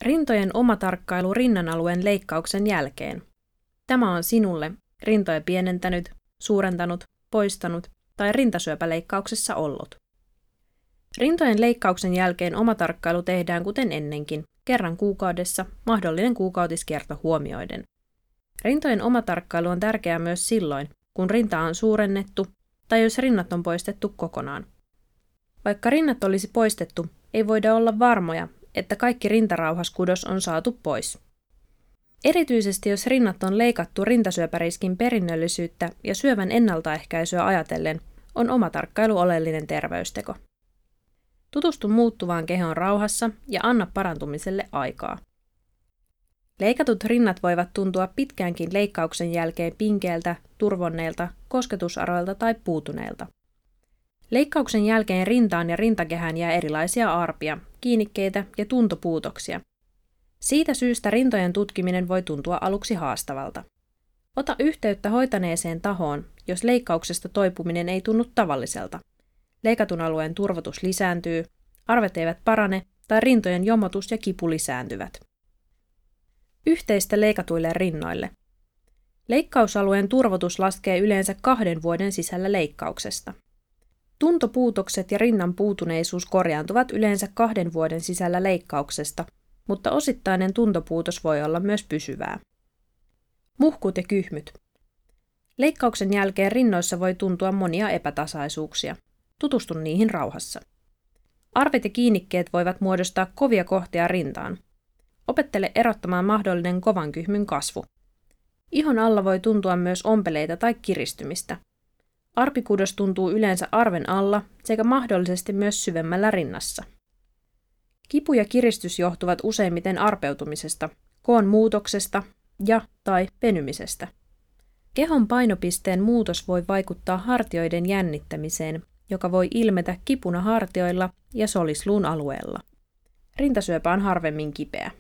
Rintojen omatarkkailu rinnan alueen leikkauksen jälkeen. Tämä on sinulle rintoja pienentänyt, suurentanut, poistanut tai rintasyöpäleikkauksessa ollut. Rintojen leikkauksen jälkeen omatarkkailu tehdään kuten ennenkin, kerran kuukaudessa, mahdollinen kuukautiskierto huomioiden. Rintojen omatarkkailu on tärkeää myös silloin, kun rinta on suurennettu tai jos rinnat on poistettu kokonaan. Vaikka rinnat olisi poistettu, ei voida olla varmoja, että kaikki rintarauhaskudos on saatu pois. Erityisesti jos rinnat on leikattu rintasyöpäriskin perinnöllisyyttä ja syövän ennaltaehkäisyä ajatellen, on omatarkkailu oleellinen terveysteko. Tutustu muuttuvaan kehoon rauhassa ja anna parantumiselle aikaa. Leikatut rinnat voivat tuntua pitkäänkin leikkauksen jälkeen pinkeältä, turvonneilta, kosketusaroilta tai puutuneilta. Leikkauksen jälkeen rintaan ja rintakehään jää erilaisia arpia, kiinnikkeitä ja tuntopuutoksia. Siitä syystä rintojen tutkiminen voi tuntua aluksi haastavalta. Ota yhteyttä hoitaneeseen tahoon, jos leikkauksesta toipuminen ei tunnu tavalliselta. Leikatun alueen turvotus lisääntyy, arvet eivät parane tai rintojen jomotus ja kipu lisääntyvät. Yhteistä leikatuille rinnoille. Leikkausalueen turvotus laskee yleensä 2 vuoden sisällä leikkauksesta. Tuntopuutokset ja rinnan puutuneisuus korjaantuvat yleensä 2 vuoden sisällä leikkauksesta, mutta osittainen tuntopuutos voi olla myös pysyvää. Muhkut ja kyhmyt. Leikkauksen jälkeen rinnoissa voi tuntua monia epätasaisuuksia. Tutustu niihin rauhassa. Arvet ja kiinnikkeet voivat muodostaa kovia kohtia rintaan. Opettele erottamaan mahdollinen kovan kyhmyn kasvu. Ihon alla voi tuntua myös ompeleita tai kiristymistä. Arpikudos tuntuu yleensä arven alla sekä mahdollisesti myös syvemmällä rinnassa. Kipu ja kiristys johtuvat useimmiten arpeutumisesta, koon muutoksesta tai venymisestä. Kehon painopisteen muutos voi vaikuttaa hartioiden jännittämiseen, joka voi ilmetä kipuna hartioilla ja solisluun alueella. Rintasyöpä on harvemmin kipeä.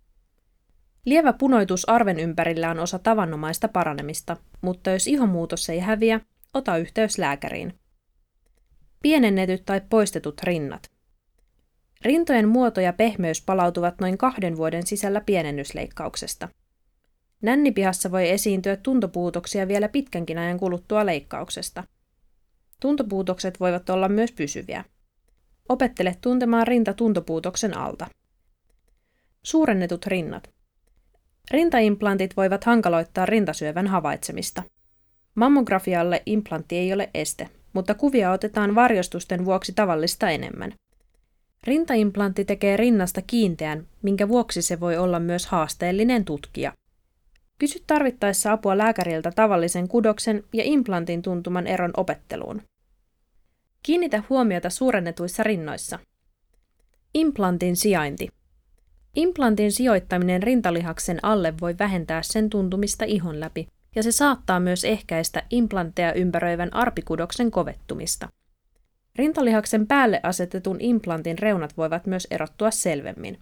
Lievä punoitus arven ympärillä on osa tavanomaista paranemista, mutta jos ihomuutos ei häviä, ota yhteys lääkäriin. Pienennetyt tai poistetut rinnat. Rintojen muoto ja pehmeys palautuvat noin 2 vuoden sisällä pienennysleikkauksesta. Nännipihassa voi esiintyä tuntopuutoksia vielä pitkänkin ajan kuluttua leikkauksesta. Tuntopuutokset voivat olla myös pysyviä. Opettele tuntemaan rinta tuntopuutoksen alta. Suurennetut rinnat. Rintaimplantit voivat hankaloittaa rintasyövän havaitsemista. Mammografialle implantti ei ole este, mutta kuvia otetaan varjostusten vuoksi tavallista enemmän. Rintaimplantti tekee rinnasta kiinteän, minkä vuoksi se voi olla myös haasteellinen tutkija. Kysy tarvittaessa apua lääkäriltä tavallisen kudoksen ja implantin tuntuman eron opetteluun. Kiinnitä huomiota suurennetuissa rinnoissa. Implantin sijainti. Implantin sijoittaminen rintalihaksen alle voi vähentää sen tuntumista ihon läpi, ja se saattaa myös ehkäistä implantteja ympäröivän arpikudoksen kovettumista. Rintalihaksen päälle asetetun implantin reunat voivat myös erottua selvemmin.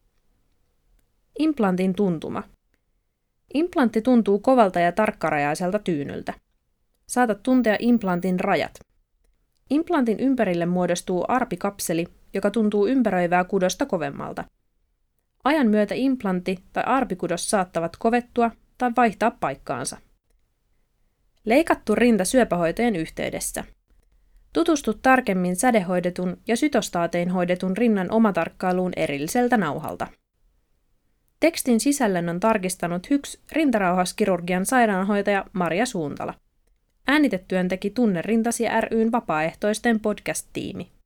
Implantin tuntuma. Implantti tuntuu kovalta ja tarkkarajaiselta tyynyltä. Saatat tuntea implantin rajat. Implantin ympärille muodostuu arpikapseli, joka tuntuu ympäröivää kudosta kovemmalta. Ajan myötä implantti tai arpikudos saattavat kovettua tai vaihtaa paikkaansa. Leikattu rinta syöpähoitojen yhteydessä. Tutustu tarkemmin sädehoidetun ja sytostaatein hoidetun rinnan omatarkkailuun erilliseltä nauhalta. Tekstin sisällön on tarkistanut HYKS rintarauhaskirurgian sairaanhoitaja Maria Suuntala. Äänitettyön teki Tunne Rintasi ry:n vapaaehtoisten podcast-tiimi.